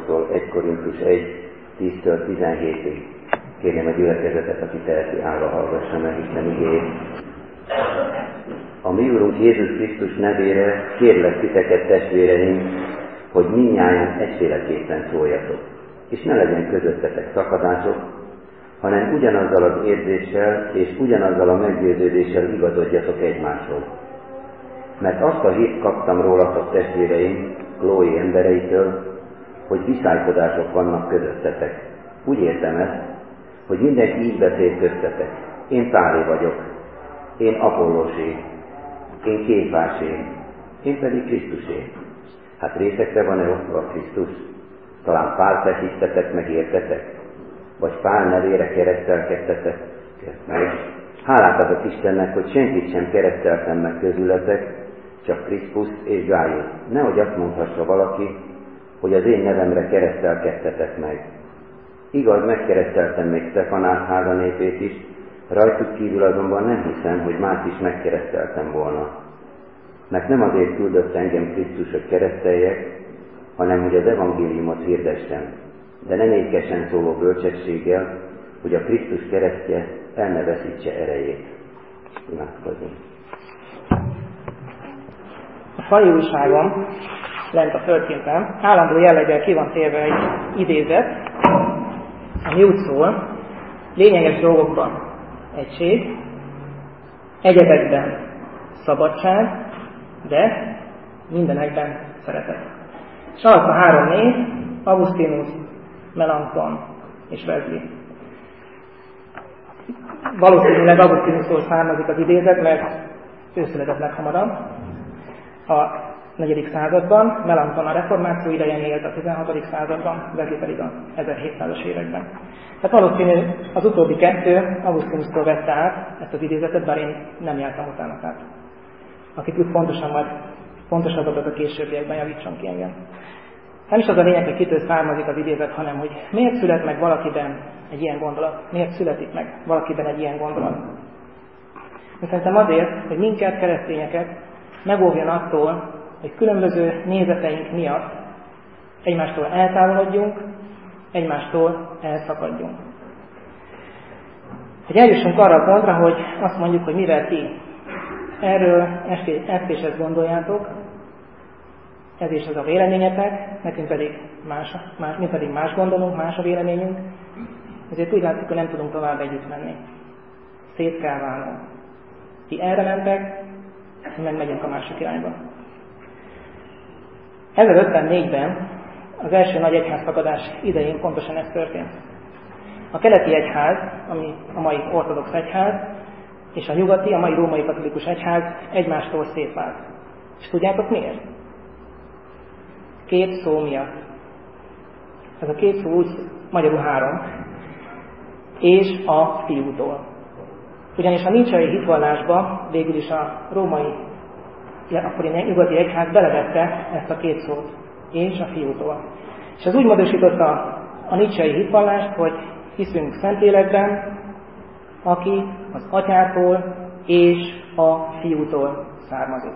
apostol 1 Korintus 1, 10-17-ig. Kérném a gyülekezetet, aki teheti, állva hallgassa meg Isten igéjét. A mi Úrunk Jézus Krisztus nevére kérlek titeket, testvéreim, hogy mindnyájan egyféleképpen szóljatok, és ne legyen közöttetek szakadások, hanem ugyanazzal az érzéssel és ugyanazzal a meggyőződéssel igazodjatok egymáshoz. Mert azt a hírt kaptam rólatok, testvéreim, Chloé embereitől, hogy viszálykodások vannak közöttetek. Úgy értem ezt, hogy mindenki így beszél köztetek. Én Pálé vagyok, én Apollósé, én Kéfásé, én pedig Krisztusé. Hát részekre van-e osztva a Krisztus? Talán Pál feszítettek, meg értetek? Vagy Pál nevére keresztelkedtetek meg? Hálát adok Istennek, hogy senkit sem kereszteltem meg közületek, csak Kriszpuszt és Gájuszt. Nehogy azt mondhassa valaki, hogy az én nevemre keresztelkedtetek meg. Igaz, megkereszteltem még Stefanás háza népét is, rajtuk kívül azonban nem hiszem, hogy más is megkereszteltem volna. Mert nem azért küldött engem Krisztus, hogy kereszteljek, hanem hogy az evangéliumot hirdessem, de nem ékesen szóló bölcsességgel, hogy a Krisztus keresztje el ne veszítse erejét. Imádkozzunk. A fai újságon, lent a földképen, állandó jelleggel ki van térve egy idézet, ami úgy szól: lényeges dolgokban egység, egyebekben szabadság, de mindenekben szeretet. És alatt a 3 név: Augustinus, Melanchthon és Wesley. Valószínűleg Augustinustól származik az idézet, mert ő született leghamarabb a 4. században, Melanchthon a reformáció idején élt a 16. században, Wesley pedig a 1700-as években. Tehát valószínű az utóbbi 2 Augustinustól vette át ezt az idézetet, bár én nem jártam utána, tehát aki tud pontosabbat a későbbiekben javítson ki engem. Nem is az a lényeg, hogy kitől származik az idézet, hanem hogy miért szület meg valakiben egy ilyen gondolat, miért születik meg valakiben egy ilyen gondolat. Szerintem azért, hogy minket, keresztényeket megóvjon attól, hogy különböző nézeteink miatt egymástól eltávolodjunk, egymástól elszakadjunk. Hogy eljussunk arra a pontra, hogy azt mondjuk, hogy mivel ti erről ezt és ezt gondoljátok, ez és ez a véleményetek, nekünk pedig más gondolunk, más a véleményünk, ezért úgy látszik, hogy nem tudunk tovább együtt menni. Szét kell válnunk. Ti erre mentek, mi meg megyünk a másik irányba. 1054-ben, az első nagy egyházszakadás idején pontosan ez történt. A keleti egyház, ami a mai ortodox egyház, és a nyugati, a mai római katolikus egyház egymástól szétvált. És tudjátok miért? 2 szó miatt. Ez a 2 szó úgy, magyarul 3, és a fiútól. Ugyanis a níceai hitvallásba végül is a római, akkori nyugati egyház belevette ezt a 2 szót, és a fiútól. És ez úgy módosította a níceai hitvallást, hogy hiszünk Szentlélekben, aki az Atyától és a Fiútól származik.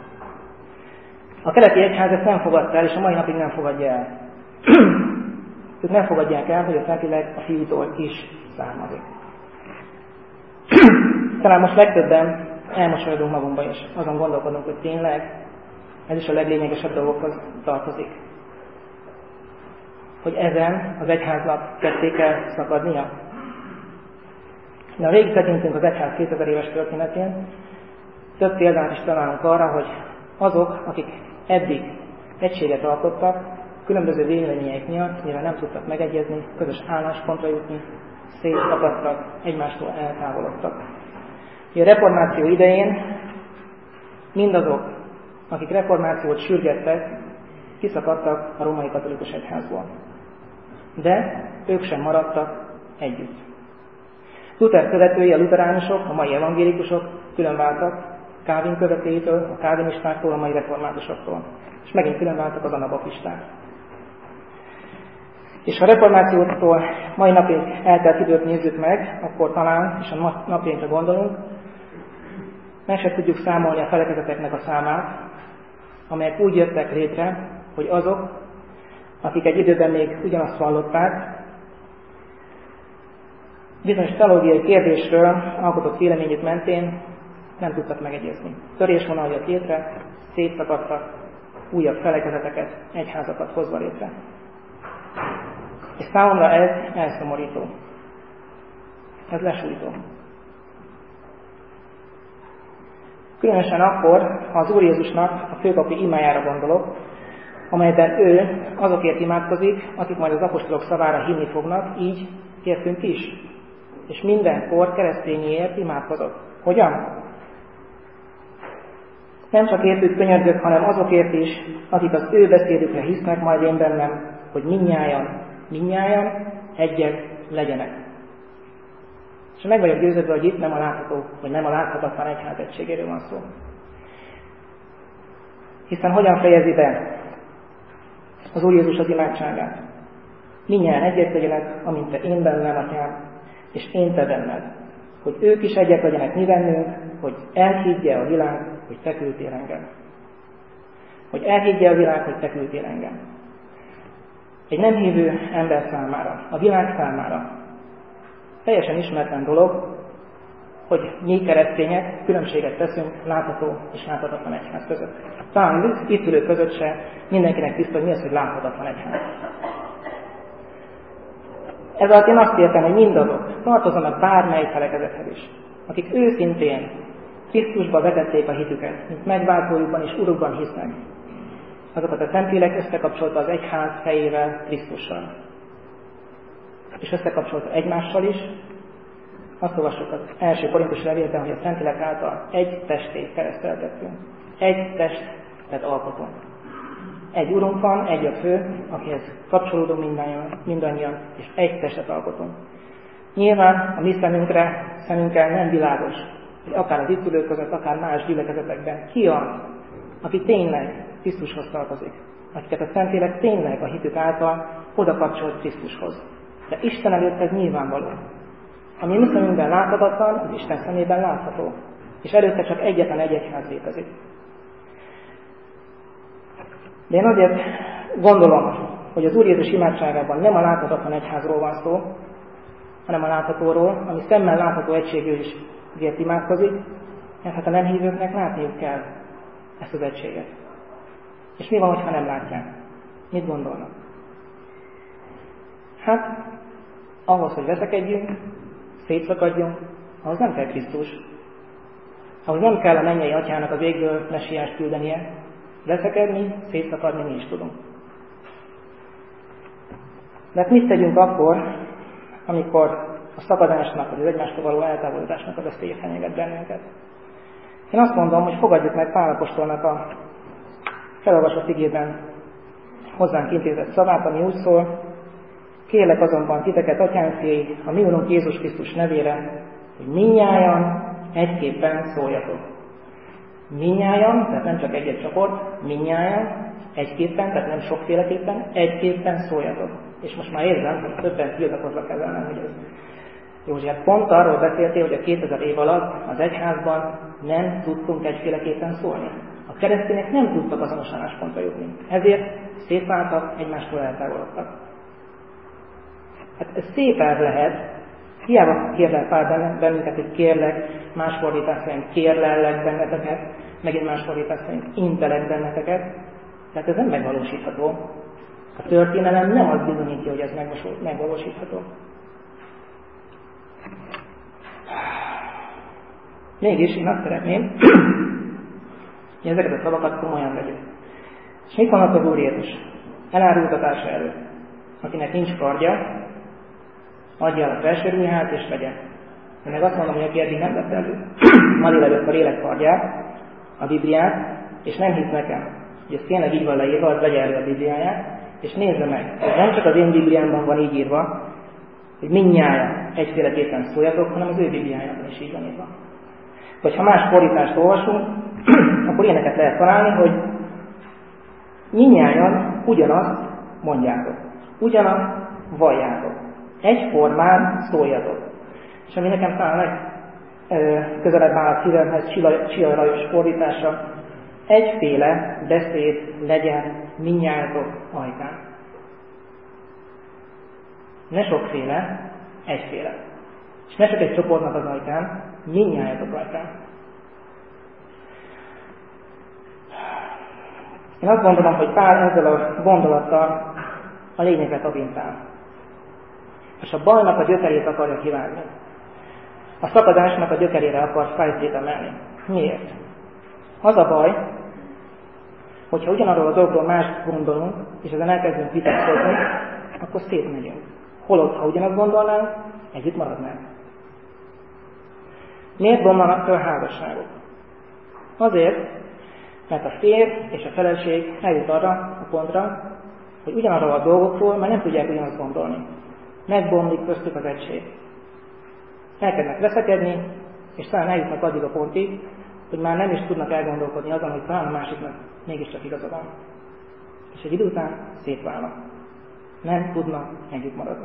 A keleti egyház ezt nem fogadta el, és a mai napig nem fogadja el. Ők nem fogadják el, hogy a Szentlélek a Fiútól is származik. Talán most legtöbben elmosolyodunk magunkba, és azon gondolkodunk, hogy tényleg ez is a leglényegesebb dolgokhoz tartozik. Hogy ezen az egyháznak ketté kell szakadnia. Ha végig tekintünk az egyház 2000 éves történetén, több példát is találunk arra, hogy azok, akik eddig egységet alkottak, különböző véleményeik miatt, mivel nem tudtak megegyezni, közös álláspontra jutni, szétszakadtak, egymástól eltávolodtak. A reformáció idején mindazok, akik reformációt sürgettek, kiszakadtak a római katolikus egyházból. De ők sem maradtak együtt. Luther követői, a luteránusok, a mai evangélikusok különváltak Calvin követőitől, a kálvinistáktól, a mai reformátusoktól. És megint különváltak az anabaptisták. És ha a reformációtól mai napig eltelt időt nézzük meg, akkor talán, és a napjainkra gondolunk, meg sem tudjuk számolni a felekezeteknek a számát, amelyek úgy jöttek létre, hogy azok, akik egy időben még ugyanazt vallották, bizonyos teológiai kérdésről alkotott véleményük mentén nem tudtak megegyezni. Törésvonal jött létre, szétszakadtak, újabb felekezeteket, egyházakat hozva létre. És számomra ez elszomorító. Ez lesújtó. Különösen akkor, ha az Úr Jézusnak a főpapi imájára gondolok, amelyben ő azokért imádkozik, akik majd az apostolok szavára hinni fognak, így értünk is. És mindenkor keresztényéért imádkozott. Hogyan? Nem csak értük könyörgök, hanem azokért is, akik az ő beszédükre hisznek majd én bennem, hogy mindnyájan egyek legyenek. És meg vagyok győződve, hogy itt nem a látható, vagy nem a láthatatlan egyház egységéről van szó. Hiszen hogyan fejezi be az Úr Jézus az imádságát? Mindnyájan egyek legyenek, amint te én bennem, Atyám, és én te benned. Hogy ők is egyek legyenek mi bennünk, hogy elhiggye a világ, hogy te küldtél engem. Hogy elhiggye a világ, hogy te küldtél engem. Egy nem hívő ember számára, a világ számára teljesen ismeretlen dolog, hogy mi keresztények különbséget teszünk látható és láthatatlan egyház között. Talán itt ülők között se mindenkinek tiszta, hogy mi az, hogy láthatatlan egyház. Ez alatt én azt értem, hogy mindazok tartoznak bármely felekezethez is, akik őszintén Krisztusba vetették a hitüket, mint megváltójukban és urukban hisznek. Azokat a Szentlélek összekapcsolta az egyház fejével, Krisztussal. És összekapcsolta egymással is. Azt olvassuk az első Korintusi levélben, hogy a Szentlélek által egy testét kereszteltettünk. Egy testet alkotunk. Egy Urunk van, egy a fő, akihez kapcsolódunk mindannyian, és egy testet alkotunk. Nyilván a mi szemünkkel nem világos, hogy akár az itt ülők között, akár más gyülekezetekben ki az, aki tényleg Krisztushoz tartozik, akiket a Szentlélek tényleg a hitük által oda kapcsolt Krisztushoz. De Isten előtt ez nyilvánvaló. Ami mi szemünkben láthatatlan, az Isten szemében látható. És előtte csak egyetlen egy egyház létezik. De én azért gondolom, hogy az Úr Jézus imádságában nem a láthatatlan egyházról van szó, hanem a láthatóról, ami szemmel látható egységről is azért imádkozik, mert hát a nem hívőknek látniuk kell ezt az egységet. És mi van, ha nem látják? Mit gondolnak? Hát, ahhoz, hogy veszekedjünk, szétszakadjunk, ahhoz nem kell Krisztus. Ahhoz nem kell a mennyei Atyának az égből messiást küldenie. Veszekedni, szétszakadni mi is tudunk. De hát mit tegyünk akkor, amikor a szakadásnak, vagy az egymástól való eltávolodásnak a veszélye fenyeget bennünket? Én azt mondom, hogy fogadjuk meg Pál apostolnak a felolvasott igében hozzánk intézett szavát, ami úgy szól: kérlek azonban titeket, atyánfiai, a mi Urunk Jézus Krisztus nevére, hogy mindnyájan egyképpen szóljatok. Mindnyájan, tehát nem csak egy-egy csoport, mindnyájan, egyképpen, tehát nem sokféleképpen, egyképpen szóljatok. És most már érzem, hogy többen tiltakoznak ezzel, hogy ez Józsi, hát pont arról beszéltél, hogy a 2000 év alatt az egyházban nem tudtunk egyféleképpen szólni. A keresztények nem tudtak azonos álláspontra jutni. Ezért szétváltak, egymástól eltávolodtak. Hát ez szép elv lehet, hiába kérlek Pál bennünket, hogy kérlek, más fordítás szerint kérlellek benneteket, megint más fordítás szerint intelek benneteket, tehát ez nem megvalósítható. A történelem nem azt bizonyítja, hogy ez megvalósítható. Mégis én azt szeretném, hogy ezeket a szavakat komolyan vegyük. És mit mondott az Úr Jézus? Elárultatása előtt. Akinek nincs kardja, adja el a felső ruhát és vegye. Én meg azt mondom, hogy aki eddig nem vett elő ma délelőtt a lélek kardját, a Bibliát, és nem hisz nekem, hogy ez tényleg így van leírva, az vegye elő a Bibliáját, és nézze meg, hogy nem csak az én Bibliámban van így írva, hogy mindnyájan egyféleképpen szóljatok, hanem az ő Bibliájában is így van írva. Vagy ha más fordítást olvasunk, akkor ilyeneket lehet találni, hogy mindnyájan ugyanazt mondjátok, ugyanazt valljátok, egyformán szóljatok. És ami nekem talán közelebb áll a szívemhez, Csillag Lajos fordítása, egyféle beszéd legyen mindnyájatok ajkán. ne sokféle, egyféle. És ne csak egy csoportnak az ajtán, mindnyájatok ajtán. Én azt gondolom, hogy Pál ezzel a gondolattal a lényeget avintál. És a bajnak a gyökerét akarja kivágni. A szakadásnak a gyökerére akar fejtét emelni. Miért? Az a baj, hogyha ugyanarról a dologról mást gondolunk, és ezen elkezdünk vitatkozni, akkor szétmegyünk. Holott, ha ugyanazt gondolnánk, együtt maradnánk. Miért bomlanak föl házasságok? Azért, mert a férj és a feleség eljut arra a pontra, hogy ugyanarról a dolgokról már nem tudják ugyanazt gondolni. Megbomlik köztük az egység. Elkezdnek veszekedni, és talán eljutnak addig a pontig, hogy már nem is tudnak elgondolkodni azon, hogy talán a másiknak mégiscsak igaza van. És egy idő után szétválnak. Nem tudnak együtt maradni.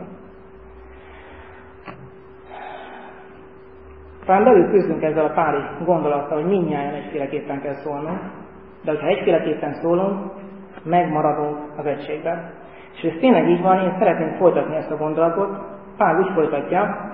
Talán belül küzdünk ezzel a páli gondolattal, hogy mindnyájan egyféleképpen kell szólnunk, de hogyha egyféleképpen szólunk, megmaradunk az egységben. És ez tényleg így van, én szeretném folytatni ezt a gondolatot. Pál úgy folytatja,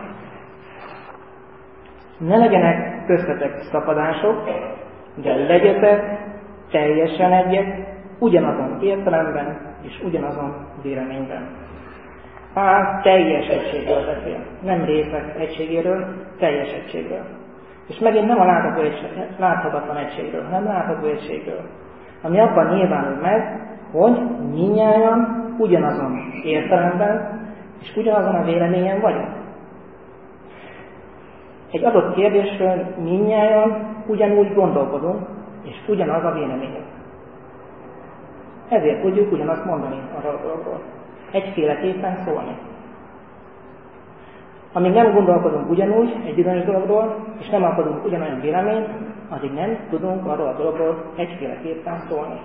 ne legyenek köztetek szakadások, de legyetek teljesen egyek, ugyanazon értelemben és ugyanazon véleményben. Pál teljes egységről beszél, nem részek egységéről, teljes egységről. És megint nem a láthatatlan egységről, hanem látható egységről, ami abban nyilvánul meg, hogy mindnyájan ugyanazon értelemben és ugyanazon a véleményen vagyunk. Egy adott kérdésről mindnyájan ugyanúgy gondolkodunk, és ugyanaz a véleményünk. Ezért tudjuk ugyanazt mondani arról a dologról. Egyféleképpen szólni. Amíg nem gondolkodunk ugyanúgy egy bizonyos dologról, és nem alkotunk ugyanolyan véleményt, addig nem tudunk arról a dologról egyféleképpen szólni.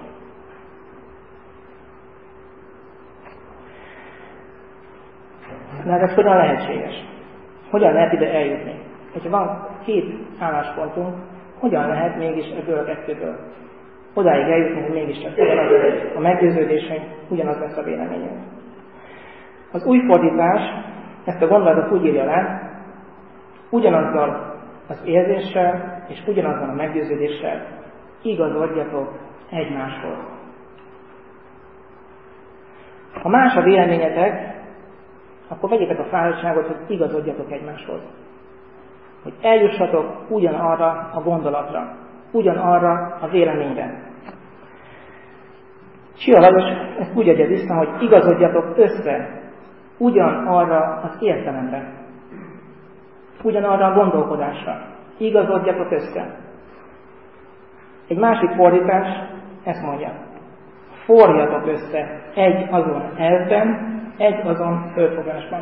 De ez hogyan lehetséges? Hogyan lehet ide eljutni? Hogyha van két álláspontunk, hogyan lehet mégis ebből a kettőből odáig eljutni, hogy mégiscsak ugyanaz a meggyőződésünk, ugyanaz lesz a véleményünk. Az új fordítás ezt a gondolatot úgy írja le, ugyanazzal az érzéssel és ugyanazzal a meggyőződéssel igazodjatok egymáshoz. Ha más a véleményetek, akkor vegyétek a fáradtságot, hogy igazodjatok egymáshoz. Hogy eljussatok ugyanarra a gondolatra, ugyanarra a véleményre. Sia Lajos ezt úgy adja vissza, hogy igazodjatok össze ugyanarra az értelemre, ugyanarra a gondolkodásra. Igazodjatok össze. Egy másik fordítás ezt mondja. Forjatok össze egy azon elvben, egy azon fölfogásban.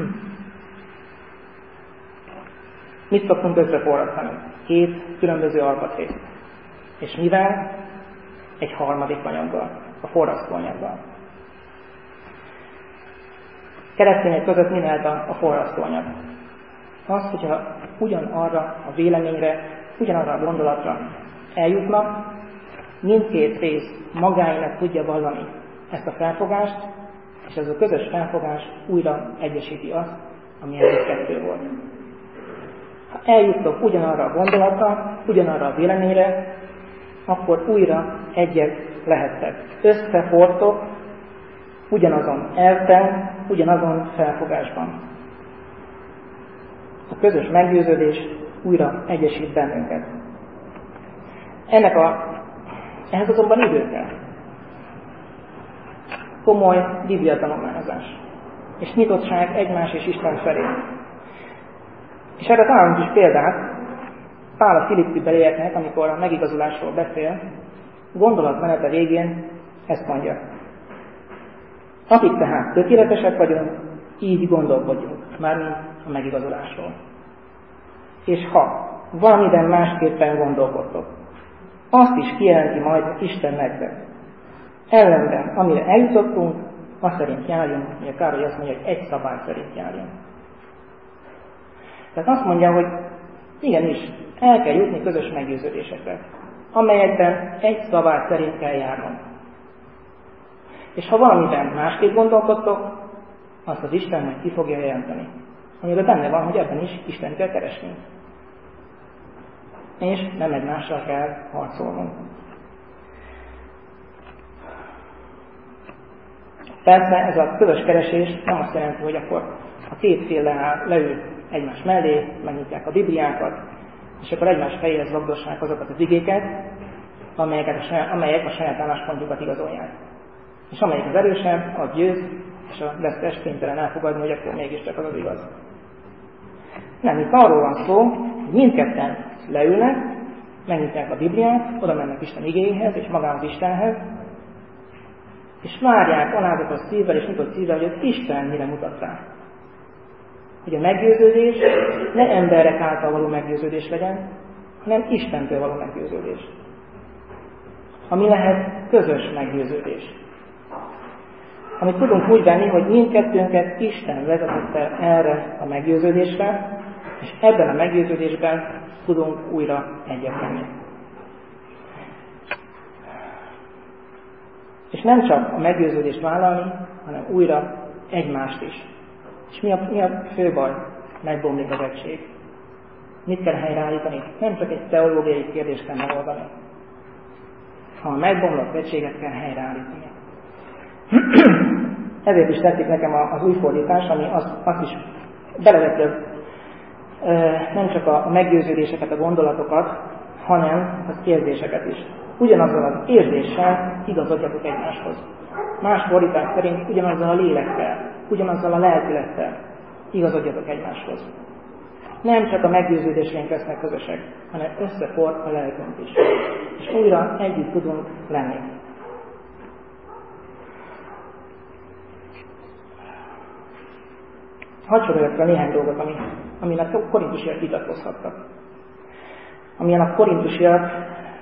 Mit szoktunk összeforrasztani? Két különböző alkatrészt. És mivel? Egy harmadik anyaggal, a forrasztóanyaggal. Keresztények között mi lehet a forrasztóanyag? Az, hogyha ugyanarra a véleményre, ugyanarra a gondolatra eljutnak, mindkét rész magáénak tudja vallani ezt a felfogást, és ez a közös felfogás újra egyesíti azt, ami eddig kettő volt. Ha eljuttok ugyanarra a gondolatra, ugyanarra a véleményre, akkor újra egyek lehettek. Összefortok ugyanazon elvben, ugyanazon felfogásban. A közös meggyőződés újra egyesít bennünket. Ehhez azonban idő kell. Komoly bibliatanulmányozás. És nyitottság egymás és Isten felé. És erre találunk is példát. Pál a Filippi belieknek, amikor a megigazulásról beszél, gondolatmenete végén ezt mondja. Akik tehát tökéletesek vagyunk, így gondolkodjunk, mármint a megigazulásról. És ha valamiben másképpen gondolkodtok, azt is kijelenti majd Isten nektek. Ellenben, amire eljutottunk, azt szerint járjunk, ugye Károly azt mondja, hogy egy szabály szerint járjunk. Tehát azt mondja, hogy igenis, el kell jutni közös meggyőződésekre, amelyekben egy szabály szerint kell járnunk. És ha valamiben másképp gondolkodtok, azt az Isten majd ki fogja jelenteni. Amiben benne van, hogy ebben is Istent kell keresnünk. És nem egymással kell harcolnunk. Persze ez a közös keresés nem azt jelenti, hogy akkor a két fél leül egymás mellé, megnyitják a Bibliákat, és akkor egymás fejéhez vagdossák azokat az igéket, amelyek a saját álláspontjukat igazolják. És amelyik az erősebb, az győz, és a vesztes kénytelen elfogadni, hogy akkor mégiscsak az az igaz. Nem, itt arról van szó, hogy mindketten leülnek, megnyitják a Bibliát, oda mennek Isten igéhez és magához Istenhez, és várják alázatos szívvel és nyitott szívvel, hogy az Isten mire mutat rá. Hogy a meggyőződés ne emberek által való meggyőződés legyen, hanem Istentől való meggyőződés. Ami lehet közös meggyőződés. Amit tudunk úgy venni, hogy mindkettőnket Isten vezetett el erre a meggyőződésre, és ebben a meggyőződésben tudunk újra egyet lenni. És nem csak a meggyőződést vállalni, hanem újra egymást is. És mi a fő baj? Megbomlik az egység. Mit kell helyreállítani? Nem csak egy teológiai kérdést kell megoldani. Ha a megbomlott egységet kell helyreállítani. Ezért is tetszik nekem az új fordítás, ami azt is belevető nem csak a meggyőződéseket, a gondolatokat, hanem az érzéseket is. Ugyanazzal az érzéssel igazodjatok egymáshoz. Más fordítás szerint ugyanazzal a lélekkel, ugyanazzal a lelkülettel igazodjatok egymáshoz. Nem csak a meggyőződéseink lesznek közösek, hanem összeforr a lelkünk is. És újra együtt tudunk lenni. Hadd soroljak fel néhány dolgot, amin a korintusiak vitatkozhattak. Amilyen a korintusiak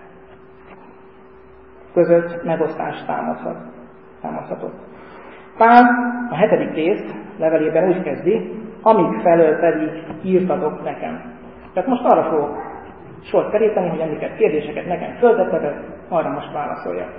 között megosztást támaszhatott. Pál a 7. rész levelében úgy kezdi, amíg felől pedig írtatok nekem. Tehát most arra fogok sort keríteni, hogy amiket kérdéseket nekem föltettetek, arra most válaszoljak.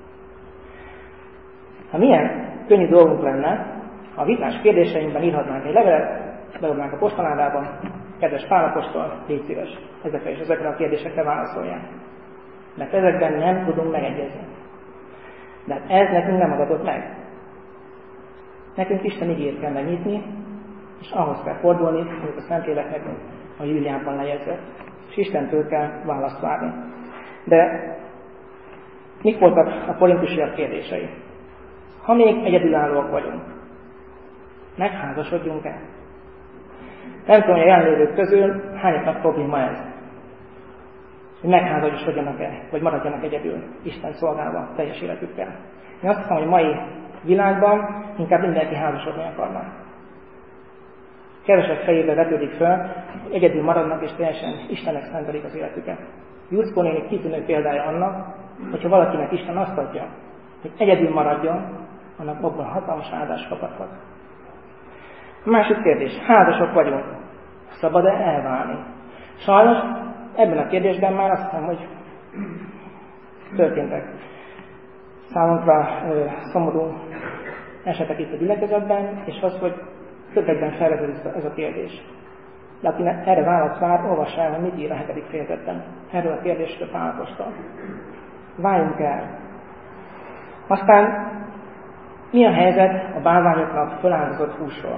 Ha milyen könnyű dolgunk lenne, ha a vitás kérdéseinkben írhatnánk egy levelet, beadnánk a postaládába, kedves Pál apostol, légy szíves, ezekre a kérdésekre válaszolják. Mert ezekben nem tudunk megegyezni. De ez nekünk nem adatott meg. Nekünk Isten igét kell megnyitni, és ahhoz kell fordulni, amit a Szentlélek nekünk a Júliában lejegyzett. És Istentől kell választ várni. De mik voltak a korintusiak kérdései? Ha még egyedülállóak vagyunk, megházasodjunk el. Nem tudom, hogy a jelenlévők közül hányoknak probléma ez. Hogy megházasodjanak-e, vagy maradjanak egyedül, Isten szolgálva teljes életükkel. Én azt hiszem, hogy a mai világban inkább mindenki házasodni akarnak. Kevesebb fejébe vetődik fel, hogy egyedül maradnak és teljesen Istennek szentelik az életüket. Juszkó néni kitűnő példája annak, hogyha valakinek Isten azt adja, hogy egyedül maradjon, annak abban hatalmas áldás kaphathat. A másik kérdés, házasok vagyunk, szabad-e elválni? Sajnos ebben a kérdésben már azt hiszem, hogy történtek számunkra szomorú esetek itt a gyülekezetben, és az, hogy többekben felvetődik ez a kérdés. De aki erre választ vár, olvassa el, hogy mit ír a 7. fejezetben. Erről a kérdésről Pál apostol. Váljunk el. Aztán mi a helyzet a bálványoknak föláldozott húsról?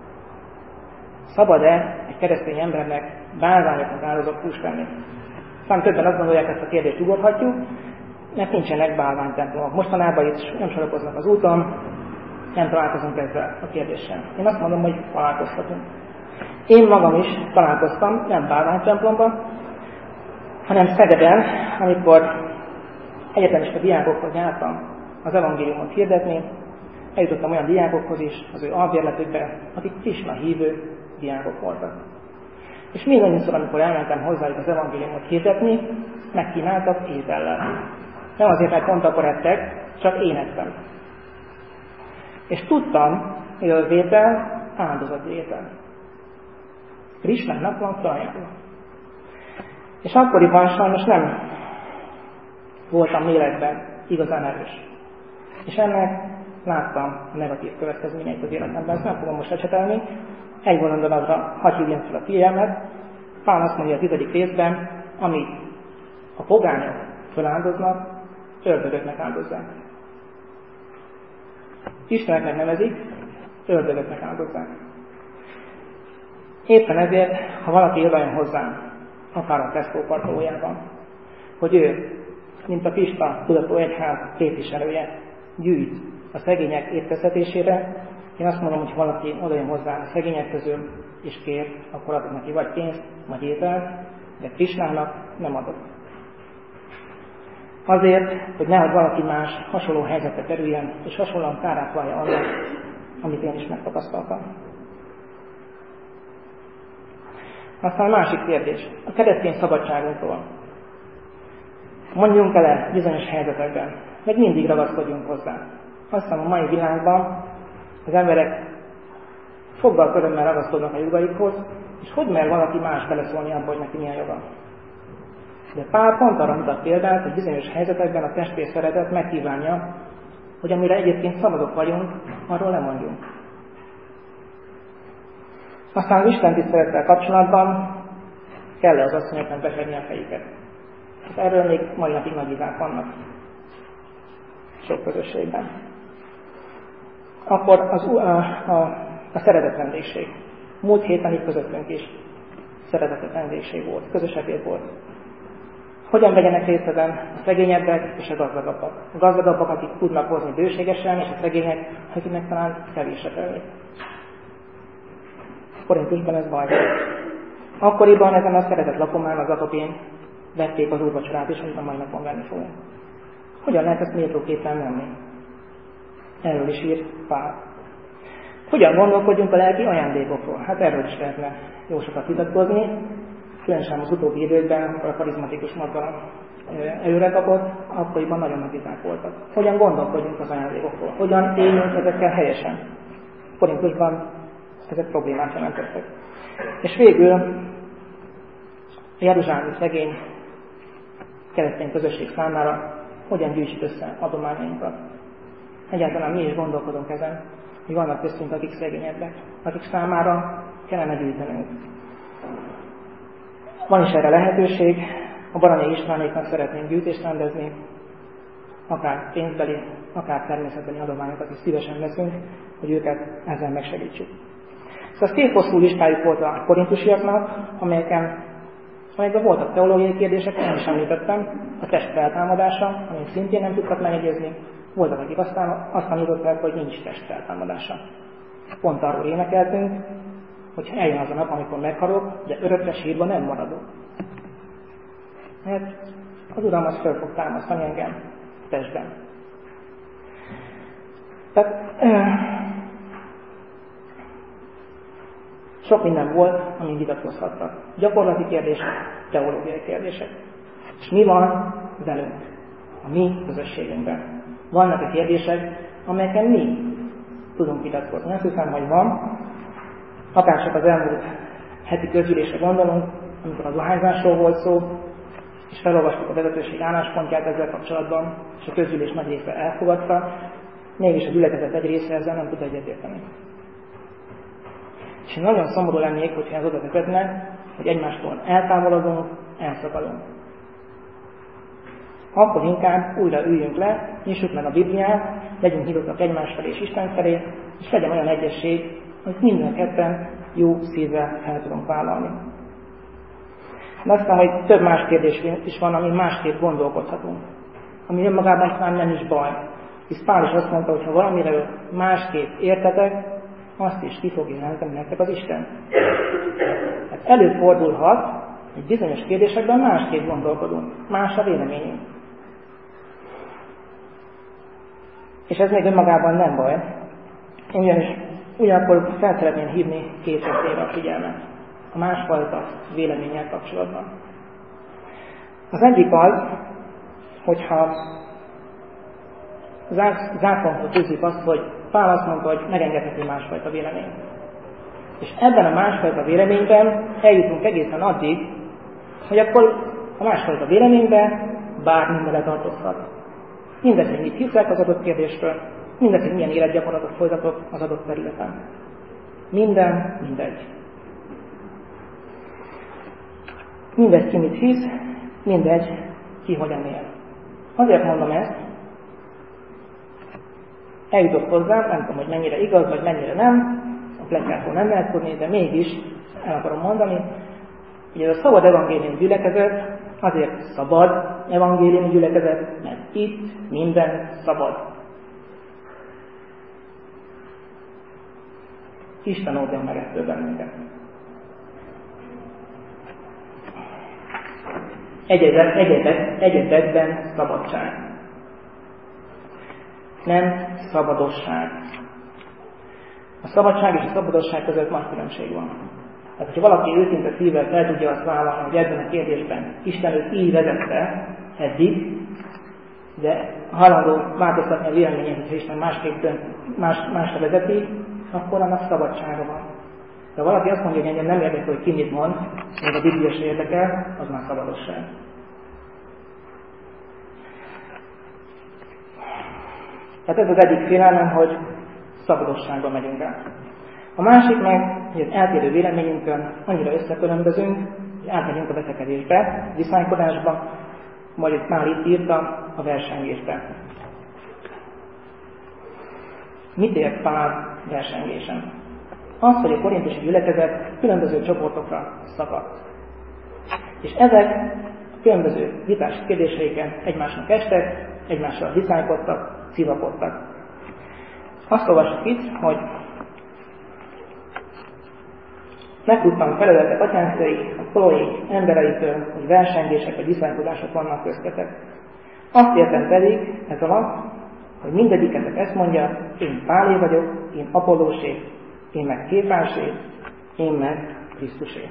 Szabad-e egy keresztény embernek bálványoknak áldozott húst venni? Aztán többen azt gondolják, ezt a kérdést ugorhatjuk, mert nincsenek bálványtemplomok. Mostanában itt nem sorakoznak az úton, nem találkozunk ezzel a kérdéssel. Én azt mondom, hogy találkozhatunk. Én magam is találkoztam, nem bálványtemplomban, hanem Szegeden, amikor egyetemista diákokhoz jártam az evangéliumot hirdetni, eljutottam olyan diákokhoz is, az ő albérletükbe, akik Krisna hívő diákok voltak. És mindannyiszor, amikor elmentem hozzájuk az evangéliumot hirdetni, megkínáltak étellel. Nem azért, mert pont akkor ettek, csak én ettem. És tudtam, hogy az étel áldozati étel. Krisnának van felajánlva. És akkoriban sajnos nem voltam lélekben igazán erős. És ennek láttam a negatív következményeit az életemben, ezt nem fogom most lecsetelni. Egy gondolatra hadd hívjam fel a figyelmet. Pál azt mondja a 10. részben, amit a pogányok feláldoznak, ördögöknek áldozzák. Isteneknek nevezik, ördögöknek áldozzák. Éppen ezért, ha valaki jön hozzám, akár a Tesco parkolójában, hogy ő, mint a Pista Tudató Egyház képviselője, gyűjt a szegények étkeztetésére, én azt mondom, hogy valaki oda jön hozzá a szegények közül, és kér, akkor adok neki vagy pénzt, vagy ételt, de Krisnának nem adok. Azért, hogy nehogy valaki más hasonló helyzetbe kerüljen, és hasonlóan kárát vallja annak, amit én is megtapasztaltam. Aztán a másik kérdés, a keresztény szabadságunkról. Mondjunk el bizonyos helyzetekben, vagy mindig ragaszkodjunk hozzá. Aztán a mai világban az emberek foggal körömmel ragaszkodnak a jogaikhoz, és hogy mer valaki más beleszólni abba, hogy neki milyen joga. De Pál pont arra mutat példát, hogy bizonyos helyzetekben a testvér szeretet megkívánja, hogy amire egyébként szabadok vagyunk, arról lemondjunk. Aztán az Isten tisztelettel kapcsolatban kell az asszonyoknak betenni a fejüket. Erről még mai napig nagy viták vannak sok közösségben. Akkor a szeretett vendégség. Múlt héten itt közöttünk is szeretett vendégség volt, közös ebéd volt. Hogyan vegyenek részt ezen a szegényebbek és a gazdagabbak? A gazdagabbak, akik tudnak hozni bőségesen, és a szegények, akiknek talán kevésre tenni. Korintusban ez baj volt. Akkoriban ezen a szeretett lakomán az apapén vették az úrvacsorát is, amit a mai napon venni fogunk. Hogyan lehet ezt méltóképpen venni? Erről is ír Pál. Hogyan gondolkodjunk a lelki ajándékokról? Hát erről is lehetne jó sokat vitatkozni. Különösen az utóbbi időkben, amikor a karizmatikus mozgalom előre kapott, akkoriban nagyon nagy viták voltak. Hogyan gondolkodjunk az ajándékokról? Hogyan éljünk ezekkel helyesen? Korintusban ezek problémát jelentettek. És végül a jeruzsálemi szegény keresztény közösség számára hogyan gyűjtsük össze adományainkat. Egyáltalán mi is gondolkodunk ezen, hogy vannak köztünk, akik szegényebbek, akik számára kellene gyűjtenünk. Van is erre lehetőség, a Baranyai Istvánéknak szeretnénk gyűjtést rendezni, akár pénzbeli, akár természetbeli adományokat is szívesen veszünk, hogy őket ezzel megsegítsük. Szóval szép hosszú listájuk volt a korintusiaknak, amelyekben voltak teológiai kérdések, én is említettem, a test feltámadása, amit szintén nem tudtak megegyezni, voltak, akik aztán azt tanították, hogy nincs test feltámadása. Pont arról énekeltünk, hogy eljön az a nap, amikor meghalok, de örökre sírva nem maradok. Mert az Uram az föl fog támasztani engem testben. Tehát sok minden volt, amin vitatkozhattak. Gyakorlati kérdések, teológiai kérdések. És mi van velünk, a mi közösségünkben? Vannak-e kérdések, amelyeken mi tudunk vitatkozni? Azt hiszem, hogy van. Akár csak az elmúlt heti közgyűlésre gondolunk, amikor a dohányzásról volt szó, és felolvastuk a vezetőség álláspontját ezzel kapcsolatban, és a közgyűlés nagy része elfogadta, mégis a gyülekezet egy része ezzel nem tud egyetérteni. És én nagyon szomorú lennék, hogyha ez oda vezetne, hogy egymástól eltávolodunk, elszakadunk. Akkor inkább újra üljünk le, nyissuk meg a Bibliát, legyünk nyitottak egymás felé és Isten felé, és legyen olyan egyesség, hogy minden ketten jó szívvel el tudunk vállalni. De aztán, hogy több más kérdés is van, amin másképp gondolkodhatunk. Ami önmagában talán nem is baj. Hisz Pál is azt mondta, hogy ha valamiről másképp értetek, azt is ki fogja jelenteni nektek az Isten. Hát előfordulhat, hogy bizonyos kérdésekben másképp gondolkodunk, más a véleményünk. És ez még önmagában nem baj. Én ugyanakkor fel szeretném hívni két értére a figyelmet a másfajta véleménnyel kapcsolatban. Az egyik az, hogyha zárpontra tűzzük azt, hogy Pál azt mondta, hogy megengedhető másfajta vélemény. És ebben a másfajta véleményben eljutunk egészen addig, hogy akkor a másfajta véleményben bármi beletartozhat. Mindegy, hogy mit hiszek az adott kérdésről, mindegy, hogy milyen életgyakorlatot folytatok az adott területen. Minden, mindegy. Mindegy, ki mit hisz, mindegy, ki hogyan él. Azért mondom ezt, eljutott hozzám, nem tudom, hogy mennyire igaz, vagy mennyire nem, a pletyákról nem lehet tudni, de mégis el akarom mondani, hogy ez a szabad evangélium gyülekezet azért szabad evangélium gyülekezet, mert itt minden szabad. Isten oldjon meg ettől bennünket. Egyedekben szabadság. Nem szabadosság. A szabadság és a szabadosság között nagy különbség van. Tehát, hogyha valaki őszinte szívvel fel tudja azt vállalni, hogy ebben a kérdésben Isten őt így vezette eddig, de hajlandó változtatni a véleményét, hogyha Isten másra vezeti, akkor annak szabadsága van. De valaki azt mondja, hogy engem nem érdekel, hogy ki mit mond, még a Biblia se érdekel, az már szabadosság. Tehát ez az egyik félelmem, hogy szabadosságban megyünk át. A másik meg, hogy az eltérő véleményünkön annyira összekülönbözünk, hogy átmegyünk a veszekedésbe, viszonykodásba, vagy már itt írtam, a versengésbe. Mit ért Pál versengésen? Az, hogy a korintusi gyülekezet különböző csoportokra szakadt. És ezek a különböző vitás kérdéseiken egymásnak estek, egymással viszálykodtak, civakodtak. Azt olvassuk itt, hogy megtudtam felületek atyánszai, a kolói embereitől, hogy versengések vagy viszálykodások vannak köztetek. Azt értem pedig ez alatt, hogy mindegyiketek ezt mondja, én Pálé vagyok, én Apollósé, én meg Kéfásé, én meg Krisztusé.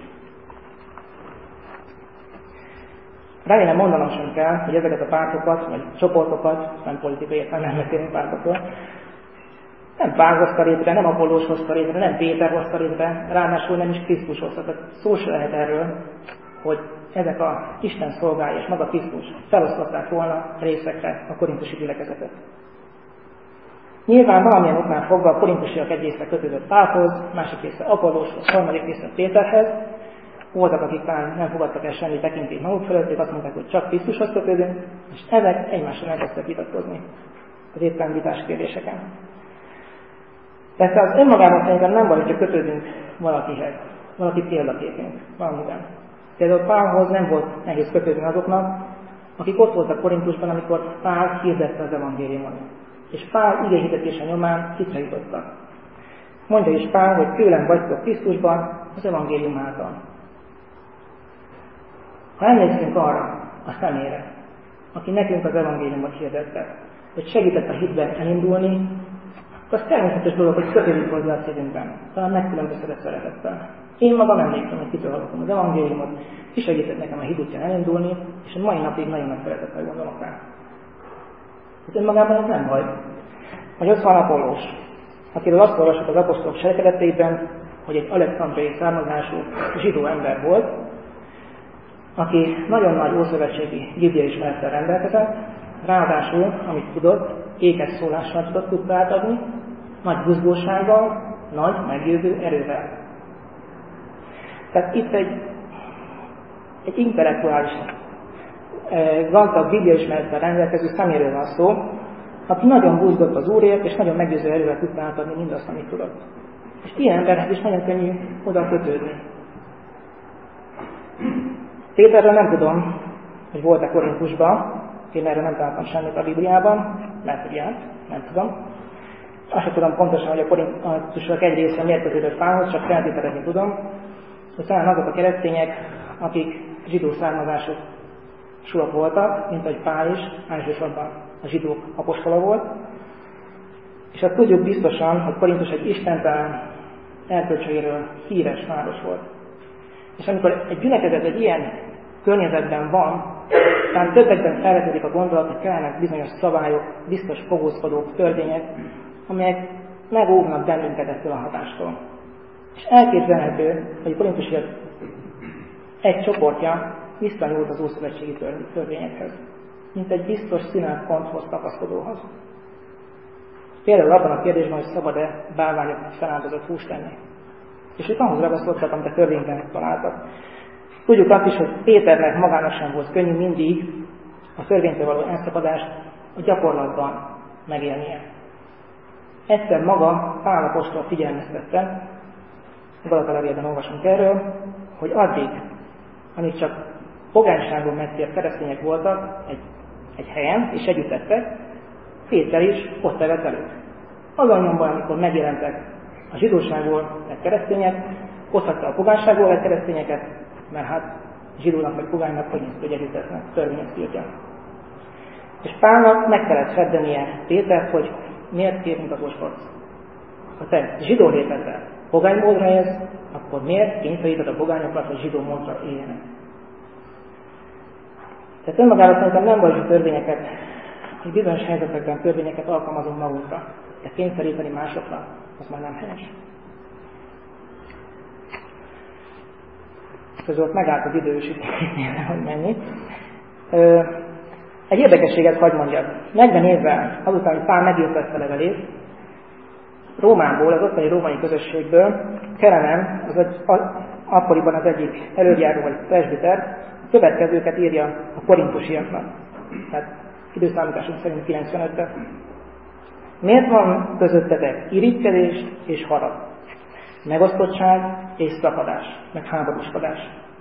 Remélem mondanom sem kell, hogy ezeket a pártokat, vagy csoportokat, nem politikai értelemben nem beszélünk pártokról, nem Pál hozta létre, nem Apollós hozta létre, nem Péter hozta létre, ráadásul nem is Krisztus hozta. Tehát szó se lehet erről, hogy ezek a Isten szolgái és maga Krisztus felosztották volna részekre a korintusi gyülekezetet. Nyilván valamilyen oknál fogva a korintusiak egy része kötődött Pálhoz, másik része Apollóshoz, harmadik része Péterhez. Voltak, akik talán nem fogadtak el semmi tekintélyt maguk fölött, ők azt mondták, hogy csak Krisztushoz kötődünk, és ezek egymással elkezdtek vitatkozni az éppen vitás kérdéseken. Persze az önmagában szerintem nem baj, hogyha kötődünk valakihez, valaki példaképünk valamiben. Például Pálhoz nem volt nehéz kötődni azoknak, akik ott voltak Korintusban, amikor Pál hirdette az evangéliumot. És Pál igéhirdetése nyomán hitre jutottak. Mondja is Pál, hogy tőlem vagytok Krisztusban az evangélium által. Ha emlékszünk arra a személyre, aki nekünk az evangéliumot hirdette, hogy segített a hitben elindulni, akkor az természetes dolog, hogy kötődik hozzá a szívünkben, talán megkülönböztetett szeretettel. Én magam emlékszem, hogy kitől hallottam az evangéliumot, ki segített nekem a hit útján elindulni, és a mai napig nagyon nagy szeretettel gondolok rá. Ez önmagában ez nem baj. Vagy ott van Apollós, akiről azt olvasok az apostolok cselekedeteiben, hogy egy alexandriai származású zsidó ember volt, aki nagyon nagy ószövetségi bibliaismerettel rendelkezett, ráadásul, amit tudott, ékes szólással tudta átadni, nagy buzgósággal, nagy meggyőző erővel. Tehát itt egy intellektuális, gazdag bibliaismerettel rendelkező szeméről van szó, aki nagyon buzgott az Úrért, és nagyon meggyőző erővel tudta átadni mindazt, amit tudott. És ilyen emberhez is nagyon könnyű oda kötődni. Péterről nem tudom, hogy volt-e Korintusban, én erről nem találtam semmit a Bibliában, lehet, hogy járt, nem tudom. Azt sem tudom pontosan, hogy a korintusok egy része miért kötődött Pálhoz, csak feltételezni tudom, hogy talán azok a keresztények, akik zsidó származásúak voltak, mint ahogy Pál is, elsősorban a zsidók apostola volt. És azt tudjuk biztosan, hogy Korintus egy istentelen erkölcseiről híres város volt. És amikor egy gyülekezet egy ilyen környezetben van, talán többekben felvetődik a gondolat, hogy kellenek bizonyos szabályok, biztos fogózkodók, törvények, amelyek megóvnak bennünket ettől a hatástól. És elképzelhető, hogy a korintusiak egy csoportja visszanyúlt az ószövetségi törvényekhez, mint egy biztos színelt ponthoz tapaszkodóhoz. Például abban a kérdésben, hogy szabad-e bálványok feláldozott húst tenni. És ők ahhoz ragaszkodtak, amit a törvényben találtak. Tudjuk azt is, hogy Péternek magának sem volt könnyű mindig a törvénytől való elszakadást a gyakorlatban megélnie. Egyszer maga Pál apostol figyelmeztette, Galata levélben olvasunk erről, hogy addig, amíg csak pogányságon megtért keresztények voltak egy helyen, és együtt ettek, Péter is ott evett velük. Azon nyomban, amikor megjelentek a zsidóságból lett keresztények, oszthatta a pogányságból lett keresztényeket, mert hát zsidónak vagy pogánynak hogy nincs, hogy együtt esznek, törvények tiltja. És Pálnak meg kellett feddenie Pétert, hogy miért kérünk a bosport. Ha te zsidó létedre pogány módra élsz, akkor miért kényszeríted a pogányokat, hogy zsidó módra éljenek? Tehát önmagában szerintem nem baj, hogy törvényeket, hogy bizonyos helyzetekben törvényeket alkalmazunk magunkra, de kényszeríteni másokra, az már nem helyes. Közül ott megállt az idő, és itt hogy mennyi. Egy érdekességet hadd mondjak. 40 évvel azután, hogy Pál megírta ezt a levelét, Rómából, az ottani római közösségből Kelemen, akkoriban az egyik elődjáró vagy presbiter, a következőket írja a korintusiaknak. Tehát időszámításunk szerint 95-re. Miért van közöttetek irigykedés és harag, megosztottság és szakadás, meg háborúskodás?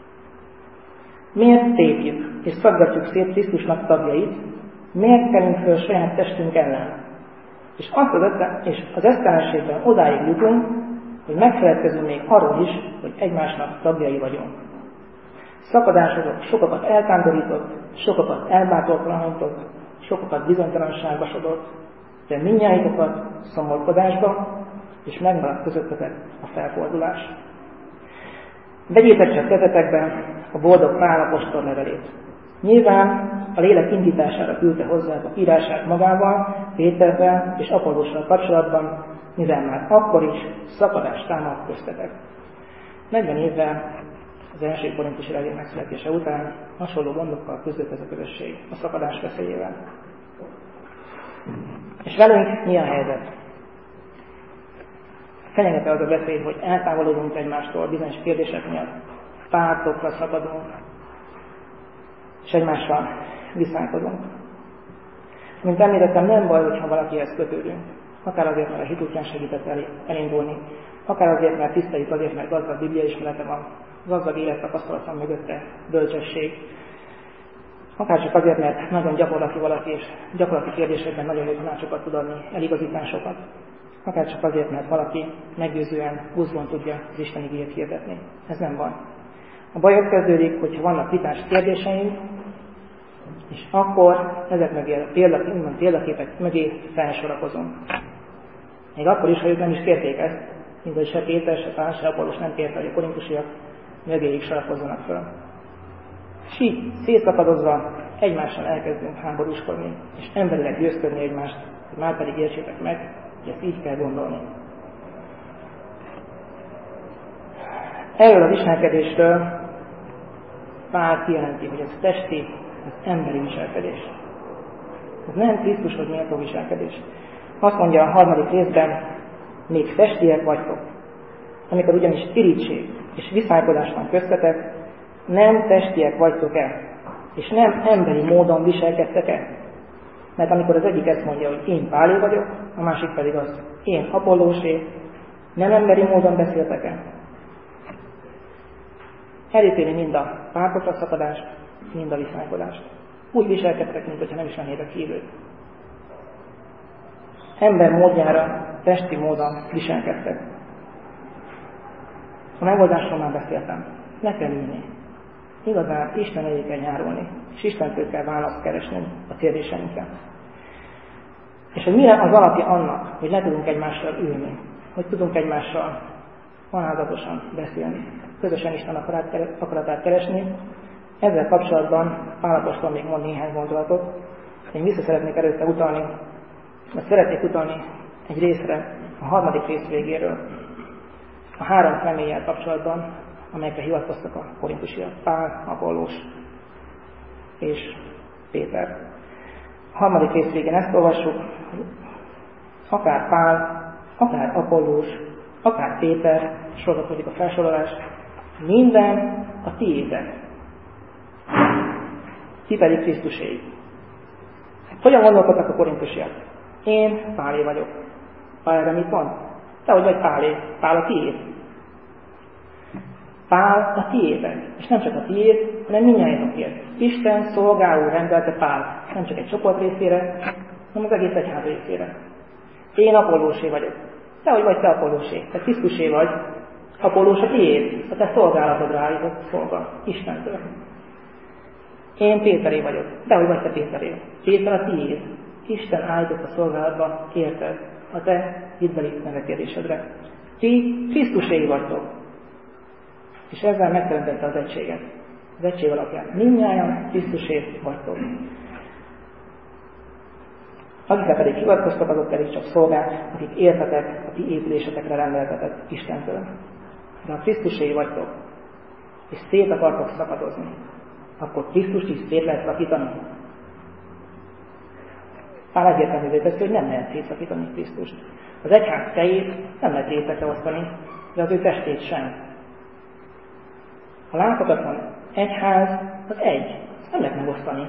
Miért tépjük és szaggatjuk szét Krisztusnak tagjait? Miért kelünk föl saját testünk ellen? És az esztelenségben odáig jutunk, hogy megfeledkezünk még arról is, hogy egymásnak tagjai vagyunk. Szakadások sokakat eltándorított, sokakat elbátortalanított, sokakat bizonytalanságba sodort, de mindnyájatokat szomorkodásba, és megmaradt közöttetek a felfordulás. Vegyétek csak kezetekben a boldog Pál apostol levelét. Nyilván a lélek indítására küldte hozzá a írását magával, Péterrel és Apollossal kapcsolatban, mivel már akkor is szakadás támadt köztetek. 40 évvel az első korintusi levél megszületése után hasonló gondokkal küzdött ez a közösség, a szakadás veszélyével. És velünk mi a helyzet? Fenyegete az a veszély, hogy eltávolodunk egymástól bizonyos kérdések miatt, pártokra szakadunk, és egymással viszálkodunk. Mint említettem, nem baj, hogyha valakihez kötődünk. Akár azért, mert a hit útján segített elindulni, akár azért, mert tiszteljük, azért, mert gazdag bibliaismerete van, gazdag élettapasztalat van mögötte, bölcsesség. Akár csak azért, mert nagyon gyakorlati valaki, és gyakorlati kérdésekben nagyon jó tanácsokat tud adni, eligazításokat. Akár csak azért, mert valaki meggyőzően, buszban tudja az Isten igéjét hirdetni. Ez nem baj. A baj ott kezdődik, hogyha vannak vitás kérdéseink, és akkor ezek mögé a példaképek mögé felsorakozunk. Még akkor is, ha ők nem is kérték ezt, mint hogy se Péter, se Pál, se Apollos nem kérte, hogy a korintusiak mögéig sorakozzanak föl. És így szétszakadozva egymással elkezdünk háborúskodni, és emberileg győzködni egymást, hogy már pedig értsétek meg, hogy ezt így kell gondolni. Erről az viselkedésről Pál kijelenti, hogy ez testi, ez emberi viselkedés. Ez nem Krisztushoz méltó viselkedés. Azt mondja a 3. részben, még testiek vagytok. Amikor ugyanis irigység és viszálykodás van köztetek, nem testiek vagytok-e, és nem emberi módon viselkedtek-e. Mert amikor az egyik ezt mondja, hogy én Pálé vagyok, a másik pedig az, én Apollósé, nem emberi módon beszéltek-e. Elítéli mind a pártokra szakadást, mind a viszálykodást. Úgy viselkedtek, mintha nem is lennének hívők. Ember módjára, testi módon viselkedtek. A megoldásról már beszéltem. Ne kell ülni. Igazán Isten elé kell járulni, és Istentől kell választ keresnünk a kérdéseinkre. És hogy mire az alapja annak, hogy le tudunk egymással ülni, hogy tudunk egymással alázatosan beszélni, közösen Isten akaratát keresni, ezzel kapcsolatban Pál apostol még mond néhány gondolatot. Én vissza szeretnék előtte utalni, vagy szeretnék utalni egy részre, a 3. rész végéről, a 3 személlyel kapcsolatban, amelyekre hivatkoztak a korintusiak, Pál, Apollós és Péter. A 3. rész végén ezt olvassuk, akár Pál, akár Apollós, akár Péter, sorolhatjuk a felsorolás, minden a tiétek. Ti pedig Krisztuséi. Hogyan gondolkodtak a korintusiak? Én Pálé vagyok. Pál erre mit mond? Te hogy vagy Pálé? Pál a tiéd. Pál a tiétek. És nem csak a tiéd, hanem mindnyájatokért. Isten szolgául rendelte Pál. Nem csak egy csoport részére, hanem az egész egyház részére. Én Apollósé vagyok. Te hogy vagy te Apollósé? Te Krisztusé vagy. Apollós a tiéd. A te szolgálatodra állított szolga. Istentől. Én Péteré vagyok. De hogy vagy te Péteré? Péter a tiéd. Isten állított a szolgálatba, érted, a te hitbeli nevekedésedre. Ti Krisztuséi vagytok. És ezzel megteremtette az egységet. Az egység alapján. Mindnyájan Krisztusé vagytok. Akikre pedig hivatkoztak, azok pedig csak szolgák, akik értetek a ti épülésetekre rendeltetett Istentől. De ha Krisztuséi vagytok, és szét akartok szakadozni, akkor Krisztust is szét lehet szakítani. Pál egyértelművé teszi, hogy nem lehet szétszakítani Krisztust. Az egyház fejét nem lehet részekre osztani, de az ő testét sem. A láthatatlan egyház az egy, ezt nem lehet megosztani.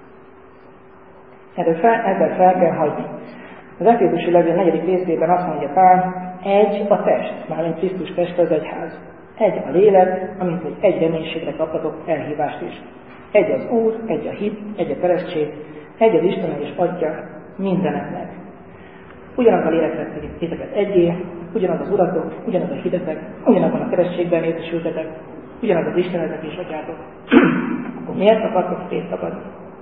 Ezzel fel kell hagyni. Az Efézusi levél 4. részében azt mondja Pál, egy a test, mármint Krisztus teste az egyház. Egy a lélek, amint hogy egy reménységre kaptatok elhívást is. Egy az Úr, egy a hit, egy a keresztség, egy az Isten és Atya mindeneknek. Ugyanaz a lélek tett titeket egyé, ugyanaz az Uratok, ugyanaz a hitetek, ugyanabban a keresztségben részesültetek, ugyanaz az Istenetek és Atyátok. Akkor miért akartok szétszakadni?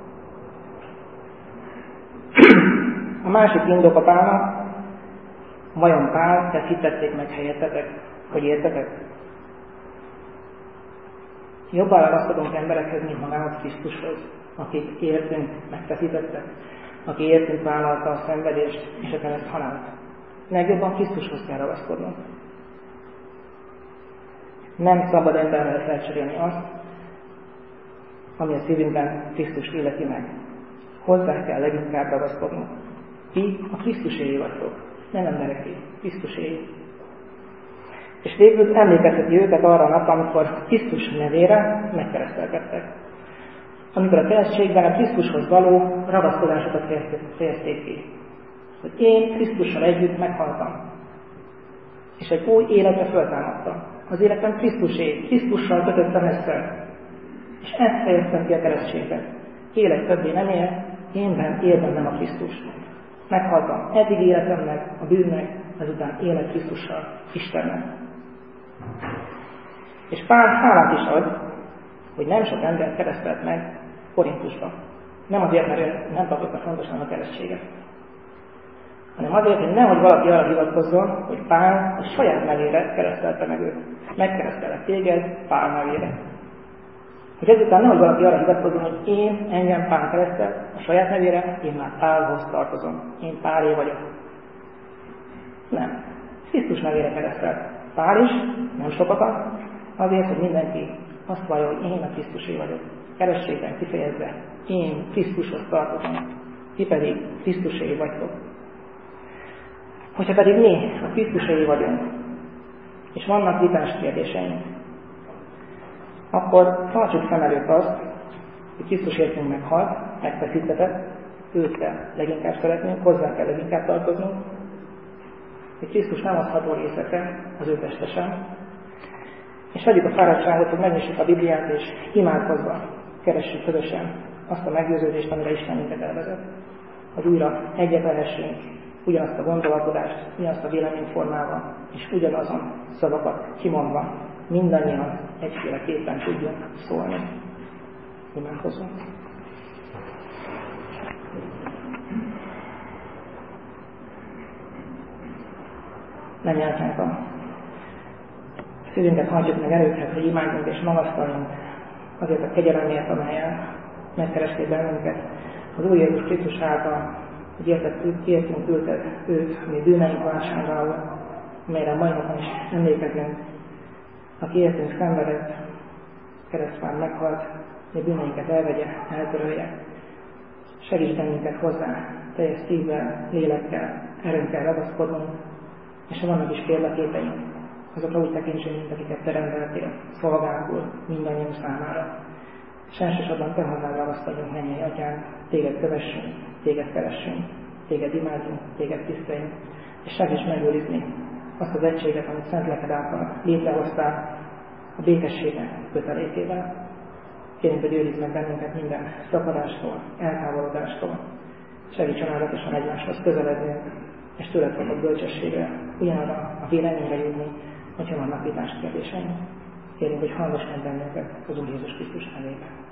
A másik indok a Pálnak, vajon Pál, ezt hitették meg helyettetek, hogy értetek? Jobban ragaszkodunk emberekhez, mint magához Krisztushoz, akik értünk megfeszítettek, aki értünk vállalta a szenvedést és a kereszt halált. Legjobban Krisztushoz kell ragaszkodnunk. Nem szabad emberrel felcserélni azt, ami a szívünkben Krisztus illeti meg. Hozzá kell leginkább ragaszkodnunk. Ti a Krisztuséi vagytok, nem embereké, Krisztuséi. És végül emlékezteti őket arra a napra, amikor Krisztus nevére megkeresztelkedtek. Amikor a keresztségben a Krisztushoz való ragaszkodásokat fejezték ki. Hogy én Krisztussal együtt meghaltam. És egy új életre föltámadtam. Az életem Krisztusé, Krisztussal kötöttem össze. És ezt fejeztem ki a keresztségben. Élet többé nem él, él bennem a Krisztus. Meghaltam eddig életemnek, a bűnnek, ezután élet Krisztussal, Istennek. És Pál hálát is ad, hogy nem sok ember keresztelt meg Korintusban. Nem azért, mert ő nem tartotta fontosan a keresztséget, hanem azért, hogy nehogy valaki arra hivatkozzon, hogy Pál a saját nevére keresztelte meg őt. Megkeresztelek téged Pál nevére. Hogy ezután nehogy valaki arra hivatkozzon, hogy engem Pál keresztelt a saját nevére, én már Pálhoz tartozom. Én Pálé vagyok. Nem. Krisztus nevére keresztelt. Pál is, nem sokakat, azért, hogy mindenki azt vallja, hogy én a Krisztusé vagyok. Keresztségben kifejezve, én Krisztushoz tartozom, ti pedig Krisztusé vagytok. Hogyha pedig mi a Krisztusé vagyunk, és vannak vitás kérdéseink, akkor tartsuk szem előtt azt, hogy Krisztus értünk meghalt, megfeszítetett, őt kell leginkább szeretnünk, hozzá kell leginkább tartoznunk, hogy Krisztus nem osztható részekre, az ő teste sem, és vegyük a fáradtságot, hogy megnyissuk a Bibliát, és imádkozva keressük közösen azt a meggyőződést, amire Isten minket elvezet. Hogy újra egyet lehessünk, ugyanazt a gondolkodást, ugyanazt a véleményformával, és ugyanazon szavakat kimondva, mindannyian egyféleképpen tudjunk szólni. Imádkozzunk. Nem jelentünk a szívünket hajtjuk meg előtted, hogy imádjunk és magasztaljunk azért a kegyelemért, amelyen megkerestél bennünket. Az Úr Jézus Krisztus által, hogy értünk őt, mi bűneink válságául, amelyre a mai napon is emlékezünk, aki értünk szenvedett, keresztfán meghalt, mi bűneinket elvegye, eltörölje. Segíts bennünket hozzá, teljes szívvel, lélekkel, erről kell ragaszkodnunk, és ha vannak is példaképeink, azokra úgy tekintsünk, mint akiket te rendeltél, szolgákul mindannyiunk számára. És elsősorban te hozzád ragaszkodjunk, mennyei atyánk, téged kövessünk, téged keressünk, téged imádjunk, téged tiszteljünk, és segíts megőrizni azt az egységet, amit szent lelked által létrehoztál a békességnek kötelékével. Kérünk, hogy őrizd meg bennünket minden szakadástól, eltávolodástól. Segíts családatosan egymáshoz közelednünk, és tőled kapott bölcsességre ugyanarra a véleményre jutni, hogyha vannak vitás kérdéseink. Kérünk, hogy hallgass meg bennünket az Úr Jézus Krisztus nevében.